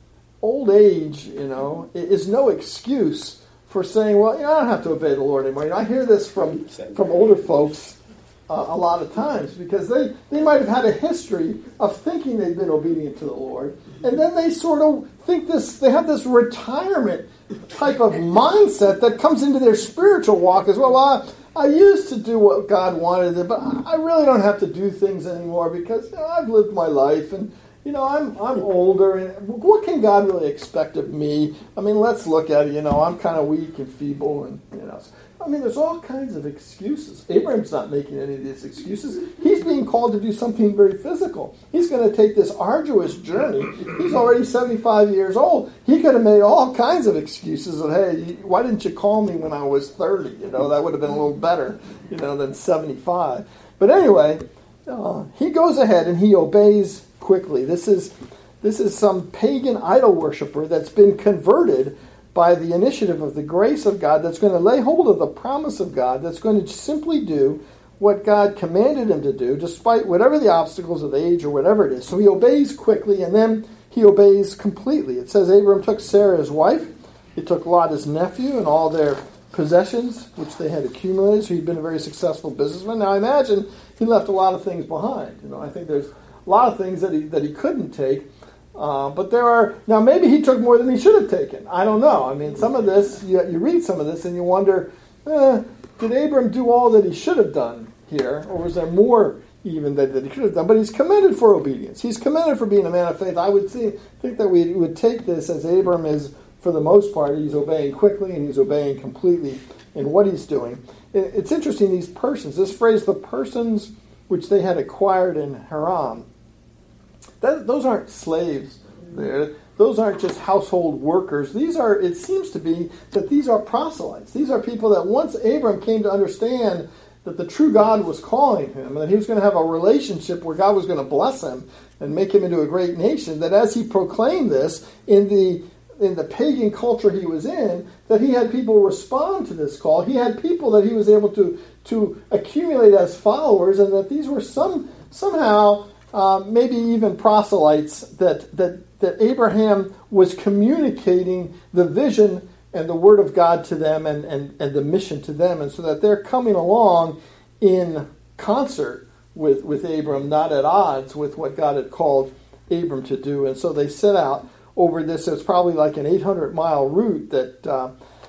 old age, you know, is no excuse for saying, well, you know, I don't have to obey the Lord anymore. You know, I hear this from, from older folks uh, a lot of times because they, they might have had a history of thinking they've been obedient to the Lord. And then they sort of think this, they have this retirement type of mindset that comes into their spiritual walk as well. Well, I, I used to do what God wanted, but I really don't have to do things anymore because you know, I've lived my life and you know I'm I'm older and what can God really expect of me? I mean, let's look at it. You know, I'm kind of weak and feeble, and you know, I mean, there's all kinds of excuses. Abraham's not making any of these excuses. He's being called to do something very physical. He's going to take this arduous journey. He's already seventy-five years old. He could have made all kinds of excuses of, hey, why didn't you call me when I was thirty? You know, that would have been a little better, you know, than seventy-five. But anyway, uh, he goes ahead and he obeys quickly. This is this is some pagan idol worshiper that's been converted by the initiative of the grace of God, that's going to lay hold of the promise of God, that's going to simply do what God commanded him to do, despite whatever the obstacles of age or whatever it is. So he obeys quickly, and then he obeys completely. It says Abram took Sarah his wife, he took Lot his nephew, and all their possessions, which they had accumulated, so he'd been a very successful businessman. Now I imagine he left a lot of things behind. You know, I think there's a lot of things that he that he couldn't take. Uh, but there are, now maybe he took more than he should have taken. I don't know. I mean, some of this, you, you read some of this and you wonder, eh, did Abram do all that he should have done here? Or was there more even that, that he could have done? But he's commended for obedience. He's commended for being a man of faith. I would see, think that we would take this as Abram is, for the most part, he's obeying quickly and he's obeying completely in what he's doing. It, it's interesting, these persons, this phrase, the persons which they had acquired in Haran, That, those aren't slaves there. Those aren't just household workers. These are, it seems to be that these are proselytes. These are people that once Abram came to understand that the true God was calling him, and that he was going to have a relationship where God was going to bless him and make him into a great nation, that as he proclaimed this in the in the pagan culture he was in, that he had people respond to this call. He had people that he was able to, to accumulate as followers, and that these were some somehow... Uh, maybe even proselytes that, that that Abraham was communicating the vision and the word of God to them and, and, and the mission to them, and so that they're coming along in concert with, with Abram, not at odds with what God had called Abram to do. And so they set out over this. It's probably like an eight hundred mile route that uh,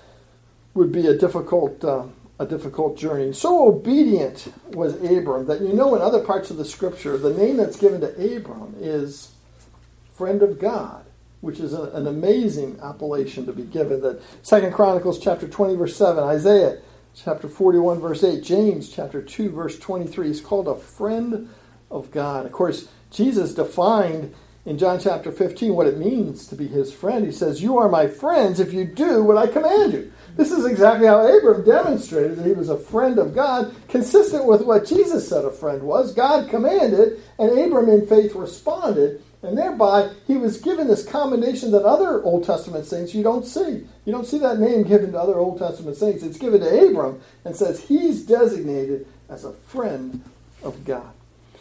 would be a difficult uh, a difficult journey. So obedient was Abram that, you know, in other parts of the scripture, the name that's given to Abram is friend of God, which is a, an amazing appellation to be given. That Second Chronicles chapter twenty verse seven, Isaiah chapter forty-one verse eight, James chapter two verse twenty-three. He's called a friend of God. Of course, Jesus defined in John chapter fifteen what it means to be his friend. He says, "You are my friends if you do what I command you." This is exactly how Abram demonstrated that he was a friend of God, consistent with what Jesus said a friend was. God commanded, and Abram in faith responded, and thereby he was given this commendation that other Old Testament saints you don't see. You don't see that name given to other Old Testament saints. It's given to Abram and says he's designated as a friend of God.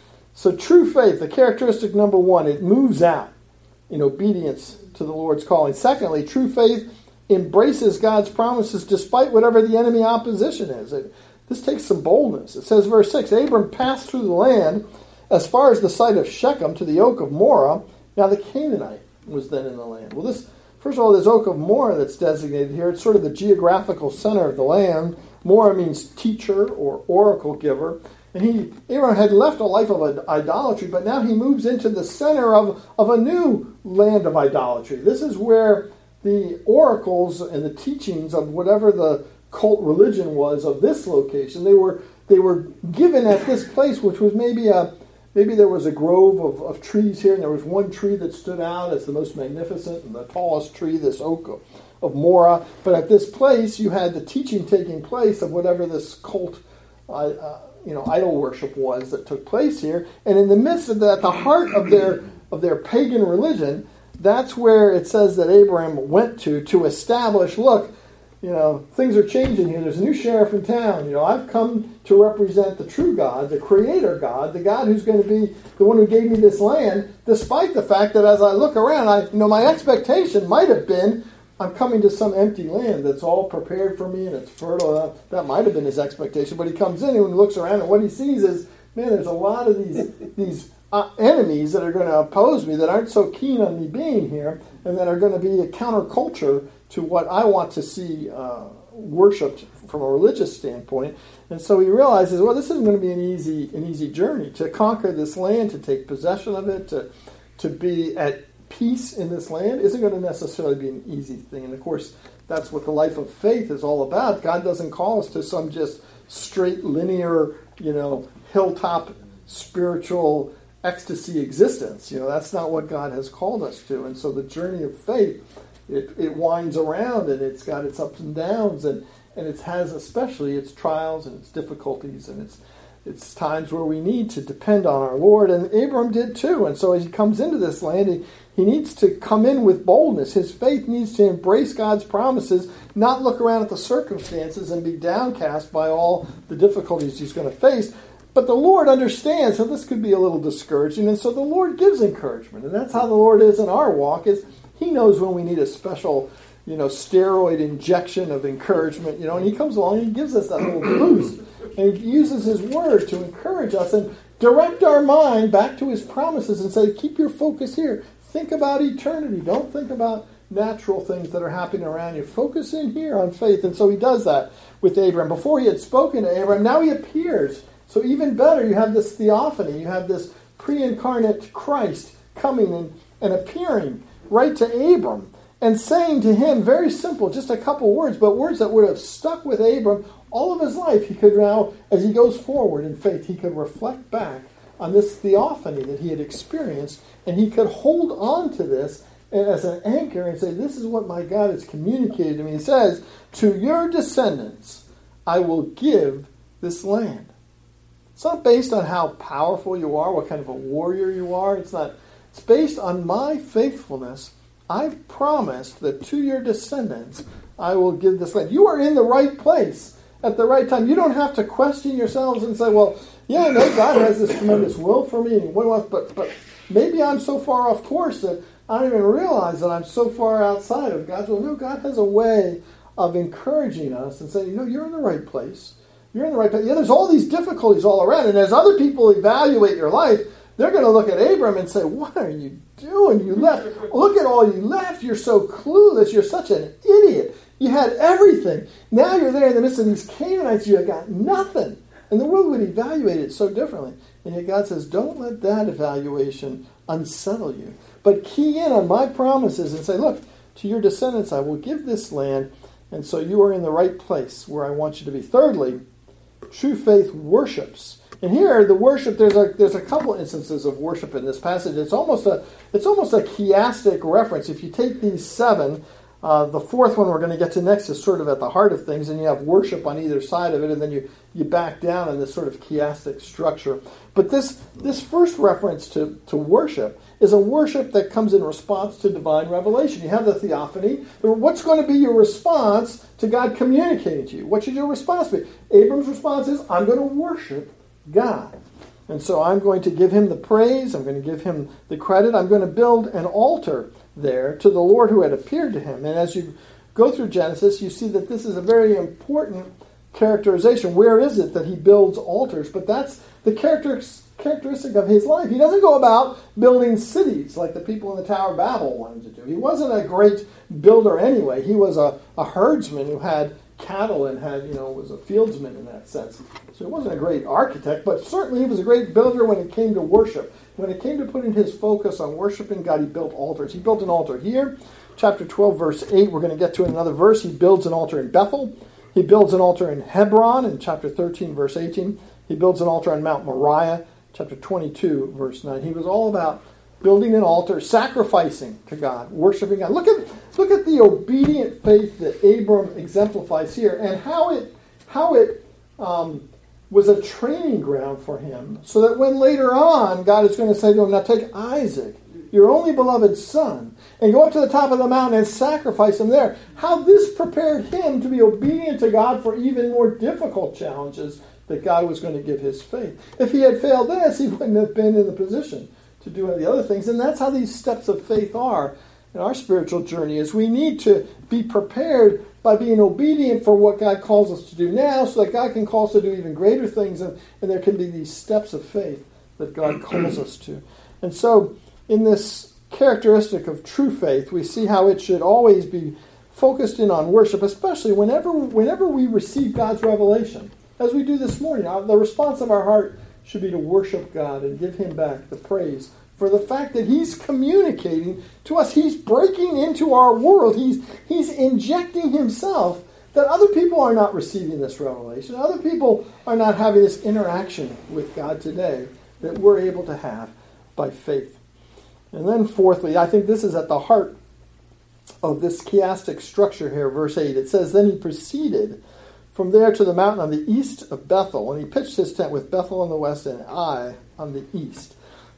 So true faith, the characteristic number one, it moves out in obedience to the Lord's calling. Secondly, true faith embraces God's promises despite whatever the enemy opposition is. It, this takes some boldness. It says, verse six, Abram passed through the land as far as the site of Shechem to the oak of Moreh. Now the Canaanite was then in the land. Well, this, first of all, this oak of Moreh that's designated here, it's sort of the geographical center of the land. Moreh means teacher or oracle giver. And he, Abram had left a life of idolatry, but now he moves into the center of, of a new land of idolatry. This is where the oracles and the teachings of whatever the cult religion was of this location, they were they were given at this place, which was maybe a maybe there was a grove of, of trees here, and there was one tree that stood out as the most magnificent and the tallest tree, this oak of, of Moreh. But at this place, you had the teaching taking place of whatever this cult uh, uh, you know, idol worship was that took place here. And in the midst of that, the heart of their of their pagan religion, that's where it says that Abraham went to to establish, look, you know, things are changing here. There's a new sheriff in town. You know, I've come to represent the true God, the creator God, the God who's going to be the one who gave me this land, despite the fact that as I look around, I, you know, my expectation might have been I'm coming to some empty land that's all prepared for me and it's fertile. That might have been his expectation, but he comes in and when he looks around and what he sees is, man, there's a lot of these these uh, enemies that are going to oppose me that aren't so keen on me being here and that are going to be a counterculture to what I want to see uh, worshipped from a religious standpoint. And so he realizes, well, this isn't going to be an easy an easy journey to conquer this land, to take possession of it, to to be at peace in this land isn't going to necessarily be an easy thing. And of course, that's what the life of faith is all about. God doesn't call us to some just straight, linear, you know, hilltop spiritual ecstasy existence. You know, that's not what God has called us to. And so the journey of faith, it, it winds around and it's got its ups and downs and, and it has especially its trials and its difficulties and its It's times where we need to depend on our Lord, and Abram did too. And so as he comes into this land, he, he needs to come in with boldness. His faith needs to embrace God's promises, not look around at the circumstances and be downcast by all the difficulties he's going to face. But the Lord understands, so this could be a little discouraging, and so the Lord gives encouragement. And that's how the Lord is in our walk, is he knows when we need a special, you know, steroid injection of encouragement, you know, and he comes along and he gives us that little boost. And he uses his word to encourage us and direct our mind back to his promises and say, keep your focus here. Think about eternity. Don't think about natural things that are happening around you. Focus in here on faith. And so he does that with Abraham. Before he had spoken to Abraham, now he appears. So even better, you have this theophany. You have this pre-incarnate Christ coming and, and appearing right to Abram and saying to him, very simple, just a couple words, but words that would have stuck with Abram all of his life. He could now, as he goes forward in faith, he could reflect back on this theophany that he had experienced, and he could hold on to this as an anchor and say, this is what my God has communicated to me. He says, to your descendants I will give this land. It's not based on how powerful you are, what kind of a warrior you are. It's not. It's based on my faithfulness. I've promised that to your descendants I will give this land. You are in the right place at the right time. You don't have to question yourselves and say, well, yeah, I know God has this tremendous will for me, and what, but but maybe I'm so far off course that I don't even realize that I'm so far outside of God's will. No, God has a way of encouraging us and saying, no, you're in the right place. You're in the right place. Yeah, there's all these difficulties all around. And as other people evaluate your life, they're going to look at Abram and say, what are you doing? You left. Look at all you left. You're so clueless. You're such an idiot. You had everything. Now you're there in the midst of these Canaanites. You got nothing. And the world would evaluate it so differently. And yet God says, don't let that evaluation unsettle you. But key in on my promises and say, look, to your descendants I will give this land. And so you are in the right place where I want you to be. Thirdly, true faith worships. And here, the worship, there's a there's a couple instances of worship in this passage. It's almost a it's almost a chiastic reference. If you take these seven, uh, the fourth one we're going to get to next is sort of at the heart of things, and you have worship on either side of it, and then you, you back down in this sort of chiastic structure. But this this first reference to, to worship is a worship that comes in response to divine revelation. You have the theophany. What's going to be your response to God communicating to you? What should your response be? Abram's response is, I'm going to worship God. And so I'm going to give him the praise. I'm going to give him the credit. I'm going to build an altar there to the Lord who had appeared to him. And as you go through Genesis, you see that this is a very important characterization. Where is it that he builds altars? But that's the character, characteristic of his life. He doesn't go about building cities like the people in the Tower of Babel wanted to do. He wasn't a great builder anyway. He was a, a herdsman who had cattle and had, you know, was a fieldsman in that sense. So he wasn't a great architect, but certainly he was a great builder when it came to worship. When it came to putting his focus on worshiping God, he built altars. He built an altar here, chapter twelve, verse eight. We're going to get to another verse. He builds an altar in Bethel. He builds an altar in Hebron in chapter thirteen, verse eighteen. He builds an altar on Mount Moriah, chapter twenty-two, verse nine. He was all about building an altar, sacrificing to God, worshiping God. Look at look at the obedient faith that Abram exemplifies here, and how it how it um, was a training ground for him, so that when later on God is going to say to him, now take Isaac, your only beloved son, and go up to the top of the mountain and sacrifice him there. How this prepared him to be obedient to God for even more difficult challenges that God was going to give his faith. If he had failed this, he wouldn't have been in the position to do any of the other things. And that's how these steps of faith are in our spiritual journey, is we need to be prepared by being obedient for what God calls us to do now, so that God can call us to do even greater things, and, and there can be these steps of faith that God calls us to. And so in this characteristic of true faith, we see how it should always be focused in on worship, especially whenever whenever we receive God's revelation. As we do this morning, the response of our heart should be to worship God and give him back the praise for the fact that he's communicating to us. He's breaking into our world. He's, he's injecting himself, that other people are not receiving this revelation. Other people are not having this interaction with God today that we're able to have by faith. And then fourthly, I think this is at the heart of this chiastic structure here, verse eight. It says, then he proceeded from there to the mountain on the east of Bethel, and he pitched his tent with Bethel on the west and Ai on the east.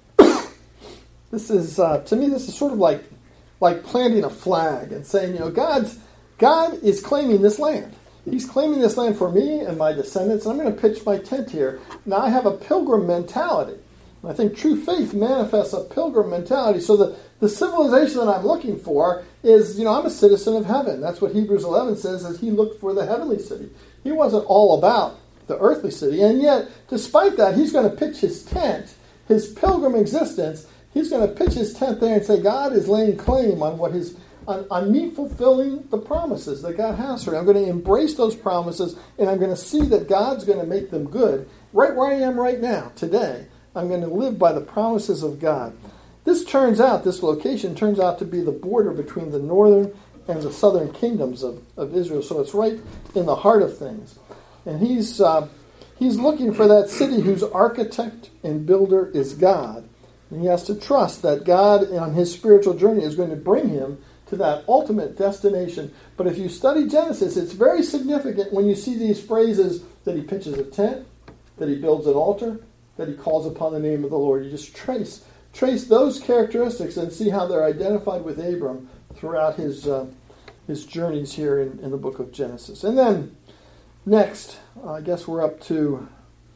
This is, uh, to me, this is sort of like like planting a flag and saying, you know, God's God is claiming this land. He's claiming this land for me and my descendants, and I'm going to pitch my tent here. Now I have a pilgrim mentality. And I think true faith manifests a pilgrim mentality. So the, the civilization that I'm looking for is, you know, I'm a citizen of heaven. That's what Hebrews eleven says, as he looked for the heavenly city. He wasn't all about the earthly city. And yet, despite that, he's going to pitch his tent, his pilgrim existence, he's going to pitch his tent there and say, God is laying claim on what his on, on me fulfilling the promises that God has for me. I'm going to embrace those promises, and I'm going to see that God's going to make them good right where I am right now, today. I'm going to live by the promises of God. This turns out, this location turns out to be the border between the northern and the southern kingdoms of, of Israel. So it's right in the heart of things. And he's uh, he's looking for that city whose architect and builder is God. And he has to trust that God on his spiritual journey is going to bring him to that ultimate destination. But if you study Genesis, it's very significant when you see these phrases that he pitches a tent, that he builds an altar, that he calls upon the name of the Lord. You just trace trace those characteristics and see how they're identified with Abram throughout his uh, his journeys here in, in the book of Genesis. And then next, uh, I guess we're up to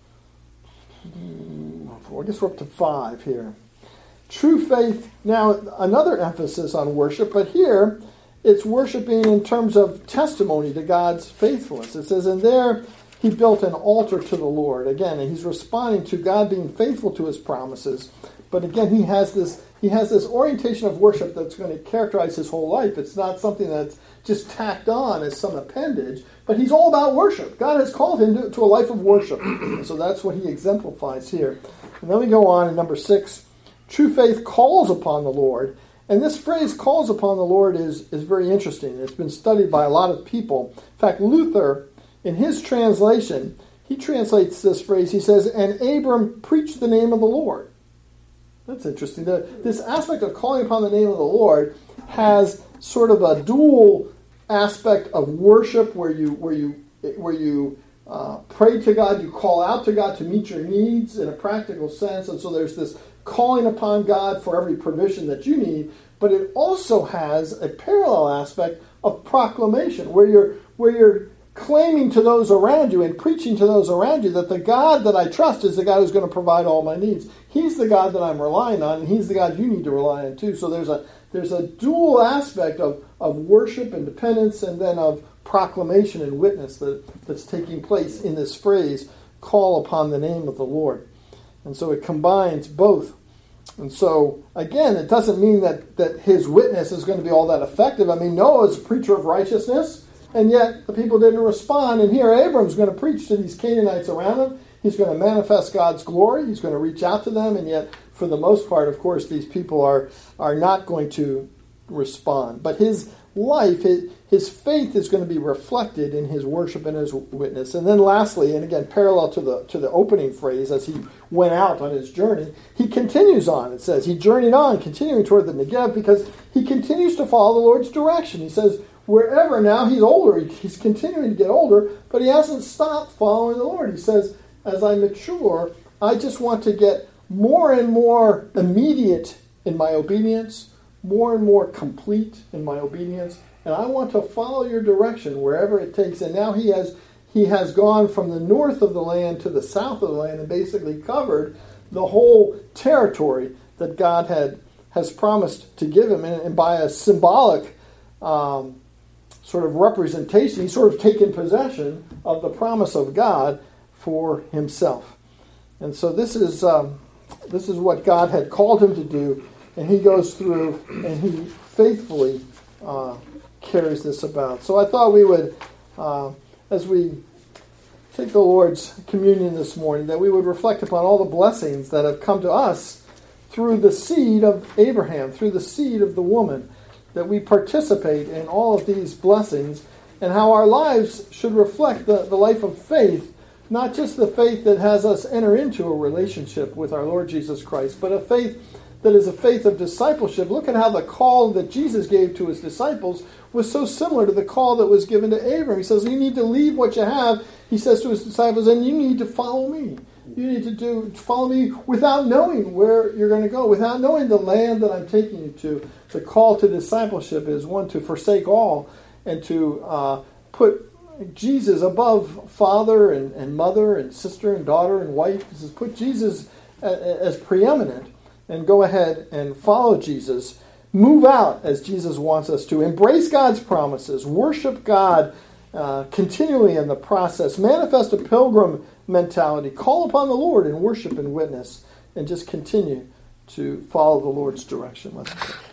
I guess we're up to five here. True faith. Now, another emphasis on worship, but here, it's worshiping in terms of testimony to God's faithfulness. It says, and there he built an altar to the Lord. Again, he's responding to God being faithful to his promises. But again, he has this he has this orientation of worship that's going to characterize his whole life. It's not something that's just tacked on as some appendage, but he's all about worship. God has called him to, to a life of worship. So that's what he exemplifies here. And then we go on in number six. True faith calls upon the Lord. And this phrase, calls upon the Lord, is, is very interesting. It's been studied by a lot of people. In fact, Luther, in his translation, he translates this phrase. He says, and Abram preached the name of the Lord. That's interesting. The, this aspect of calling upon the name of the Lord has sort of a dual aspect of worship where you where you where you uh, pray to God, you call out to God to meet your needs in a practical sense, and so there's this calling upon God for every provision that you need. But it also has a parallel aspect of proclamation, where you're where you're claiming to those around you and preaching to those around you that the God that I trust is the God who's going to provide all my needs. He's the God that I'm relying on, and he's the God you need to rely on too. So there's a there's a dual aspect of, of worship and dependence, and then of proclamation and witness that, that's taking place in this phrase, call upon the name of the Lord. And so it combines both. And so, again, it doesn't mean that, that his witness is going to be all that effective. I mean, Noah is a preacher of righteousness, and yet the people didn't respond. And here Abram's going to preach to these Canaanites around him. He's going to manifest God's glory. He's going to reach out to them. And yet, for the most part, of course, these people are, are not going to respond. But his life, his, his faith is going to be reflected in his worship and his witness. And then lastly, and again, parallel to the to the opening phrase, as he went out on his journey, he continues on. It says he journeyed on, continuing toward the Negev, because he continues to follow the Lord's direction. He says, wherever now, he's older, he's continuing to get older, but he hasn't stopped following the Lord. He says, as I mature, I just want to get more and more immediate in my obedience, more and more complete in my obedience, and I want to follow your direction wherever it takes. And now he has he has gone from the north of the land to the south of the land and basically covered the whole territory that God had has promised to give him. And, and by a symbolic um, sort of representation, he's sort of taken possession of the promise of God for himself. And so this is um, this is what God had called him to do. And he goes through and he faithfully uh, carries this about. So I thought we would, uh, as we take the Lord's communion this morning, that we would reflect upon all the blessings that have come to us through the seed of Abraham, through the seed of the woman, that we participate in all of these blessings, and how our lives should reflect the, the life of faith, not just the faith that has us enter into a relationship with our Lord Jesus Christ, but a faith that is a faith of discipleship. Look at how the call that Jesus gave to his disciples was so similar to the call that was given to Abram. He says, you need to leave what you have, he says to his disciples, and you need to follow me. You need to do follow me without knowing where you're going to go, without knowing the land that I'm taking you to. The call to discipleship is one to forsake all and to uh, put Jesus above father and, and mother and sister and daughter and wife. This is put Jesus as preeminent and go ahead and follow Jesus. Move out as Jesus wants us to. Embrace God's promises. Worship God uh, continually in the process. Manifest a pilgrim mentality. Call upon the Lord in worship and witness. And just continue to follow the Lord's direction. Let's pray.